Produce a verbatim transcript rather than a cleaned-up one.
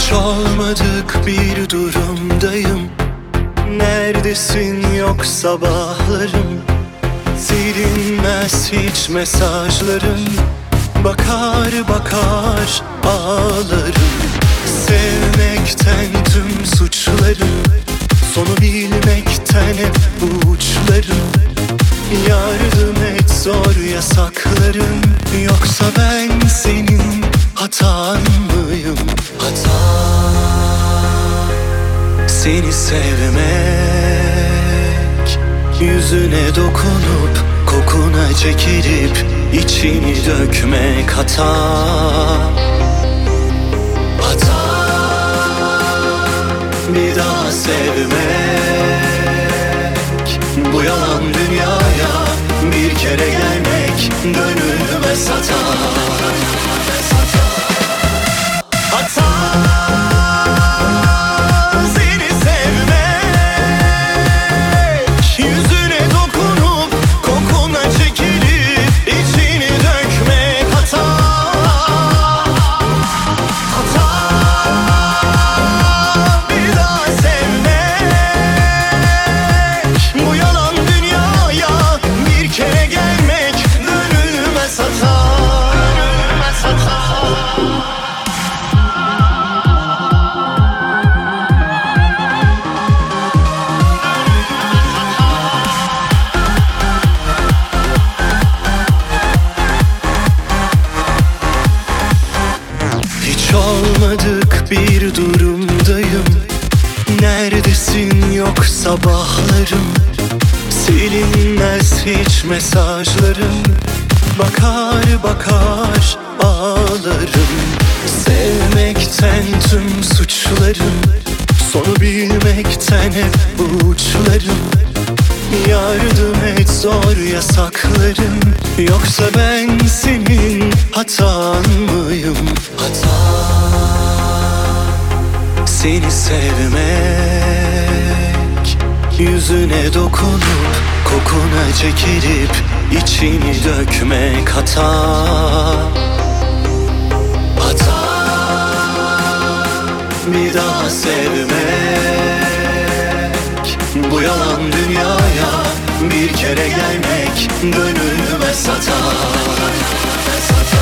Hiç olmadık bir durumdayım. Neredesin yok sabahlarım. Silinmez hiç mesajlarım. Bakar bakar ağlarım. Sevmekten tüm suçlarım, sonu bilmekten hep bu uçlarım. Yardım et zor yasaklarım. Yoksa ben senin hatan mıyım? Hata seni sevmek, yüzüne dokunup kokuna çekilip içini dökmek hata. Hata bir daha sevmek, bu yalan dünyaya bir kere gelmek dönülmez hata. Hata seni sevmek, yüzüne dokunup kokuna çekilip içini dökmek hata. Hata bir daha sevmek, bu yalan dünyaya bir kere gelmek dönülmez hata. Dönülmez hata. Hiç olmadık bir durumdayım. Neredesin yok sabahlarım. Silinmez hiç mesajlarım. Bakar bakar ağlarım. Sevmekten tüm suçlarım, sonu bilmekten hep bu uçlarım. Yardım et zor yasaklarım. Yoksa ben senin hatan mıyım? Hata seni sevmek, yüzüne dokunup kokuna çekilip içini dökmek hata. Hata bir daha sevmek, bu yalan dünyaya bir kere gelmek dönülmez hata.